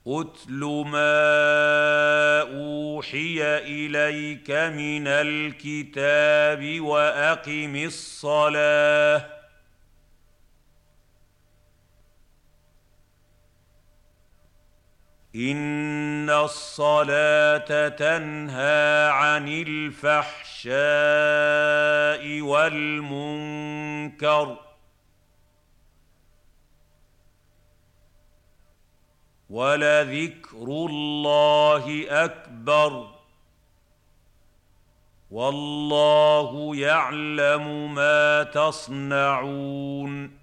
اتل ما اوحي اليك من الكتاب واقم الصلاه ان الصلاه تنهى عن الفحشاء والمنكر ولذكر الله اكبر والله يعلم ما تصنعون